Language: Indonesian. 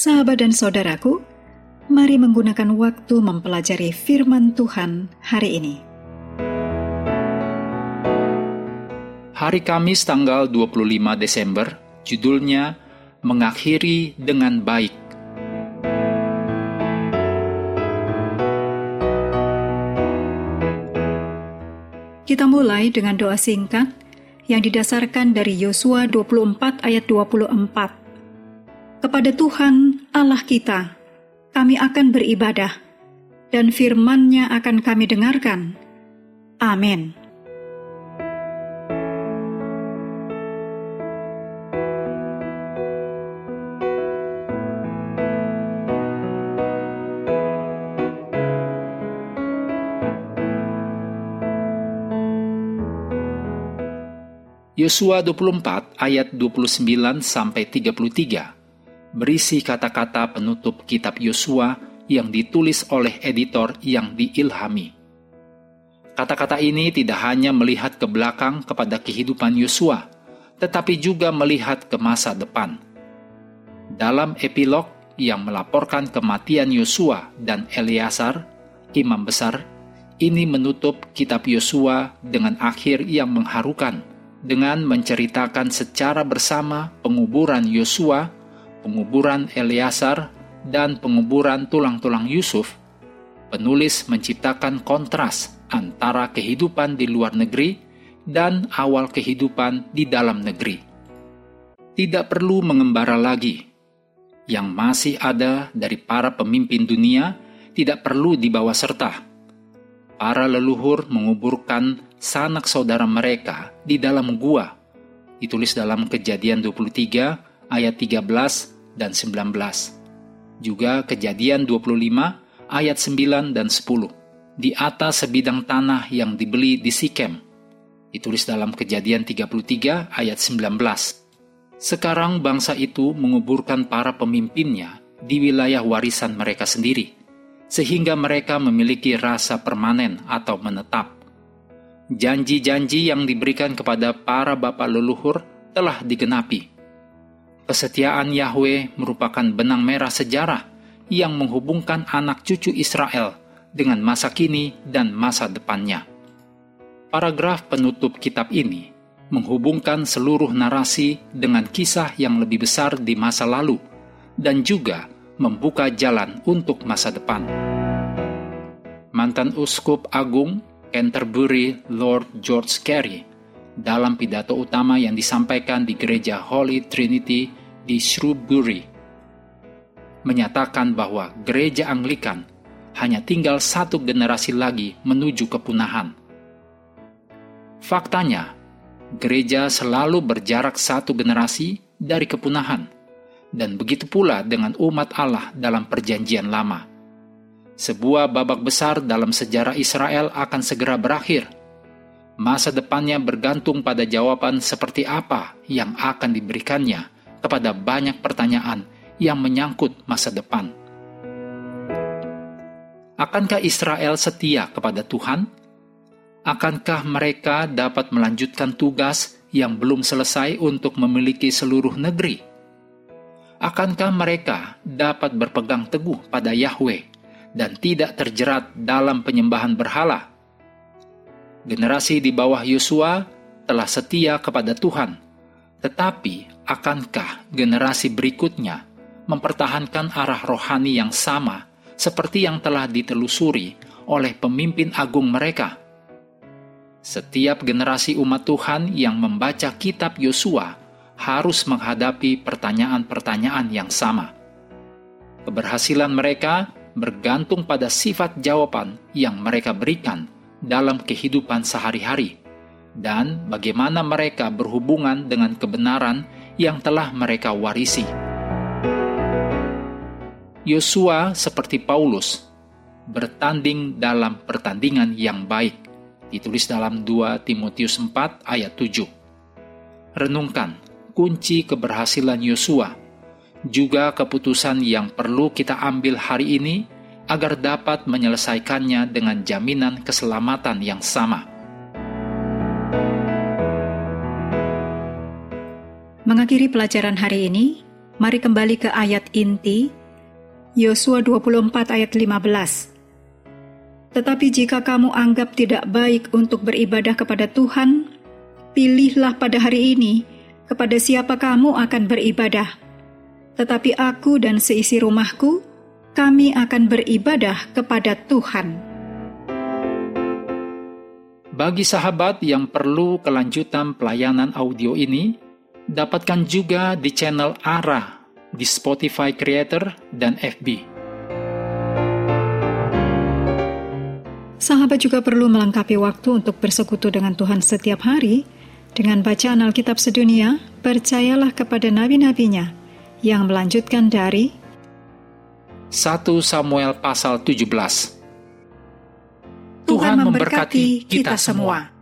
Sahabat dan saudaraku, mari menggunakan waktu mempelajari firman Tuhan hari ini. Hari Kamis tanggal 25 Desember, judulnya Mengakhiri dengan Baik. Kita mulai dengan doa singkat yang didasarkan dari Yosua 24 ayat 24. Kepada Tuhan Allah kita, kami akan beribadah, dan firman-Nya akan kami dengarkan. Amin. Yosua 24 ayat 29 sampai 33 berisi kata-kata penutup kitab Yosua yang ditulis oleh editor yang diilhami. Kata-kata ini tidak hanya melihat ke belakang kepada kehidupan Yosua, tetapi juga melihat ke masa depan. Dalam epilog yang melaporkan kematian Yosua dan Eleazar, imam besar, ini menutup kitab Yosua dengan akhir yang mengharukan, dengan menceritakan secara bersama penguburan Yosua, penguburan Eleazar, dan penguburan tulang-tulang Yusuf. Penulis menciptakan kontras antara kehidupan di luar negeri dan awal kehidupan di dalam negeri. Tidak perlu mengembara lagi. Yang masih ada dari para pemimpin dunia tidak perlu dibawa serta. Para leluhur menguburkan sanak saudara mereka di dalam gua. Ditulis dalam Kejadian 23 ayat 13 dan 19. Juga Kejadian 25 ayat 9 dan 10. Di atas sebidang tanah yang dibeli di Sikem. Ditulis dalam Kejadian 33 ayat 19. Sekarang bangsa itu menguburkan para pemimpinnya di wilayah warisan mereka sendiri, sehingga mereka memiliki rasa permanen atau menetap. Janji-janji yang diberikan kepada para bapa leluhur telah digenapi. Kesetiaan Yahweh merupakan benang merah sejarah yang menghubungkan anak cucu Israel dengan masa kini dan masa depannya. Paragraf penutup kitab ini menghubungkan seluruh narasi dengan kisah yang lebih besar di masa lalu dan juga membuka jalan untuk masa depan. Mantan Uskup Agung Canterbury Lord George Carey dalam pidato utama yang disampaikan di gereja Holy Trinity di Shrewsbury menyatakan bahwa gereja Anglikan hanya tinggal satu generasi lagi menuju kepunahan. Faktanya, gereja selalu berjarak satu generasi dari kepunahan, dan begitu pula dengan umat Allah dalam perjanjian lama. Sebuah babak besar dalam sejarah Israel akan segera berakhir. Masa depannya bergantung pada jawaban seperti apa yang akan diberikannya kepada banyak pertanyaan yang menyangkut masa depan. Akankah Israel setia kepada Tuhan? Akankah mereka dapat melanjutkan tugas yang belum selesai untuk memiliki seluruh negeri? Akankah mereka dapat berpegang teguh pada Yahweh dan tidak terjerat dalam penyembahan berhala? Generasi di bawah Yosua telah setia kepada Tuhan, tetapi akankah generasi berikutnya mempertahankan arah rohani yang sama seperti yang telah ditelusuri oleh pemimpin agung mereka? Setiap generasi umat Tuhan yang membaca kitab Yosua harus menghadapi pertanyaan-pertanyaan yang sama. Keberhasilan mereka bergantung pada sifat jawaban yang mereka berikan dalam kehidupan sehari-hari dan bagaimana mereka berhubungan dengan kebenaran yang telah mereka warisi. Yosua seperti Paulus bertanding dalam pertandingan yang baik, ditulis dalam 2 Timotius 4 ayat 7. Renungkan kunci keberhasilan Yosua, juga keputusan yang perlu kita ambil hari ini agar dapat menyelesaikannya dengan jaminan keselamatan yang sama. Mengakhiri pelajaran hari ini, Mari kembali ke ayat inti, Yosua 24 ayat 15. Tetapi jika kamu anggap tidak baik untuk beribadah kepada Tuhan, pilihlah pada hari ini kepada siapa kamu akan beribadah. Tetapi aku dan seisi rumahku, kami akan beribadah kepada Tuhan. Bagi sahabat yang perlu kelanjutan pelayanan audio ini, dapatkan juga di channel ARA di Spotify Creator dan FB. Sahabat juga perlu melengkapi waktu untuk bersekutu dengan Tuhan setiap hari dengan bacaan Alkitab sedunia. Percayalah kepada nabi-nabinya yang melanjutkan dari 1 Samuel pasal 17. Tuhan memberkati kita semua.